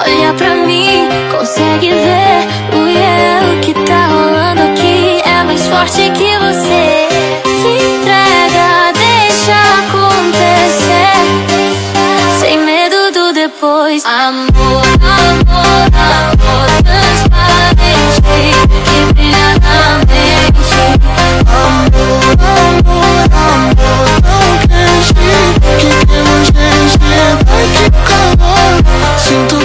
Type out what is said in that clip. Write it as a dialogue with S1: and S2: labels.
S1: Olha pra mim, consegue ver o que tá rolando aqui é mais forte que você. Se entrega, deixa acontecer, sem medo do depois. Amor, amor, amor transparente que brilha na mente.
S2: Amor, amor, amor tão quente que queima a gente. Ai que calor, sinto